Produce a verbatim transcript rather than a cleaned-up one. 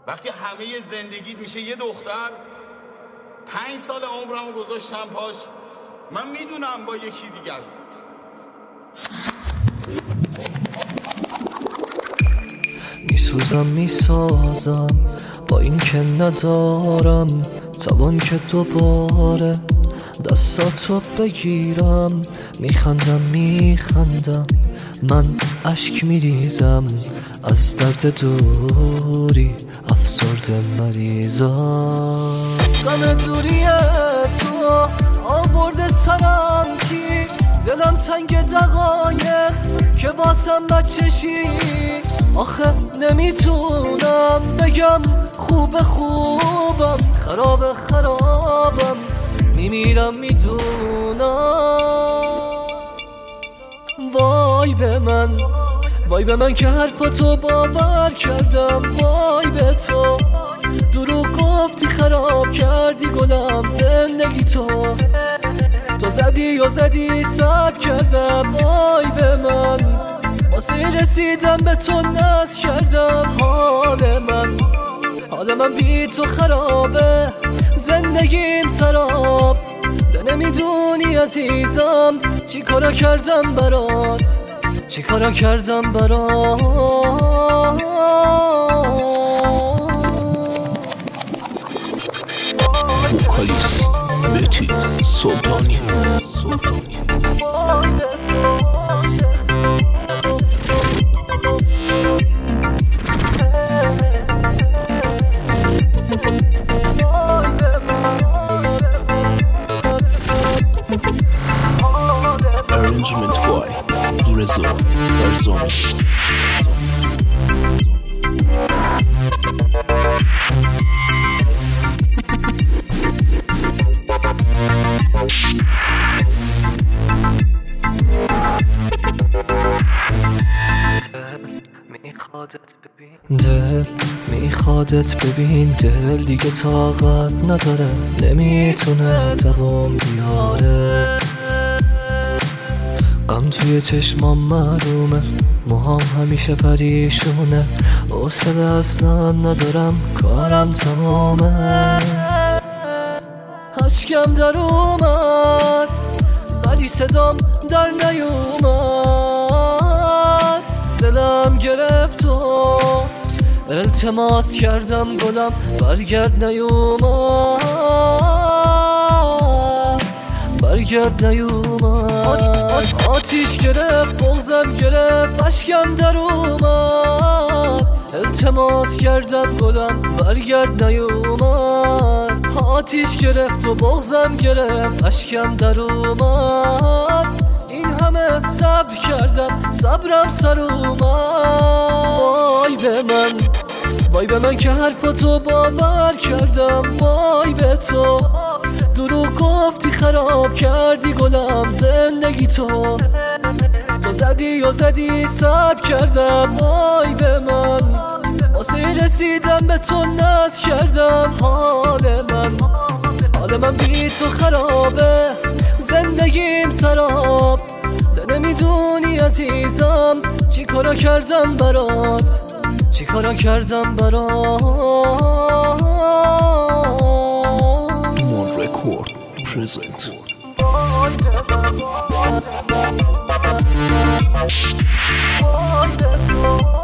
وقتی همه زندگیت میشه یه دختر، پنج سال عمرمو گذاشتم پاش، من میدونم با یکی دیگه است. میسوزم میسازم با این که ندارم توان که دوباره دستاتو بگیرم. میخندم میخندم من اشک میریزم از درد دوری افسرده مریضم. غم دوری تو آورده سرم چی، دلم تنگ دقایق که واسم بچشی. آخه نمیتونم بگم خوب خوبم، خراب خرابم، میمیرم میدونم. وای به من، وای به من که حرفاتو باور کردم. وای به تو دروغ گفتی خراب کردی گلم زندگی تو. تو زدی و زدی سب کردم. وای به من واسه رسیدم به تو ناز کردم. حال من حال من بی تو خرابه، زندگیم سراب. تو نمیدونی عزیزم چی کارا کردم برات، چی کارا کردم برات. وکالیست مهدی سلطانی سلطانی Arrangement by Reza Farzoni. دل میخوادت ببین، دل دیگه طاقت نداره، نمیتونه دوام بیاره. غم توی چشمام معلومه، موهام همیشه پریشونه. حوصله اصلا ندارم، کارم تمامه. اشکم در اومد ولی صدام در نیومد. دلم گرفت و التماس کردم گلم برگرد نیومد، برگرد نیومد. آتیش گرفت بغضم گرفت اشکم در اومد. التماس کردم گلم برگرد نیومد. آتیش گرفت و بغضم گرفت اشکم در اومد. این همه صبر کردم صبرم سر اومد. وای به من، وای به من که حرفاتو باور کردم. وای به تو دروغ گفتی خراب کردی گلم زندگی تو. تو زدی و زدی سب کردم. وای به من واسه رسیدم به تو ناز کردم. حال من حال من بی تو خرابه، زندگیم سراب. تو نمیدونی عزیزم چی کارا کردم برات، چی کارا کردم برات. Mon Record present.